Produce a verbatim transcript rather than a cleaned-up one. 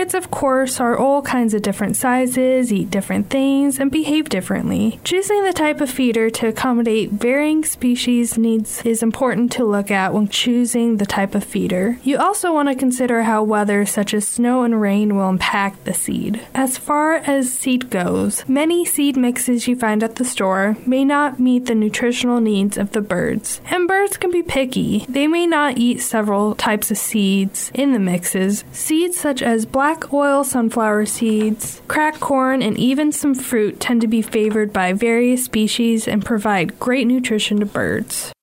Birds, of course, are all kinds of different sizes, eat different things, and behave differently. Choosing the type of feeder to accommodate varying species needs is important to look at when choosing the type of feeder. You also want to consider how weather such as snow and rain will impact the seed. As far as seed goes, many seed mixes you find at the store may not meet the nutritional needs of the birds. And birds can be picky. They may not eat several types of seeds in the mixes. Seeds such as black oil sunflower seeds, cracked corn, and even some fruit tend to be favored by various species and provide great nutrition to birds.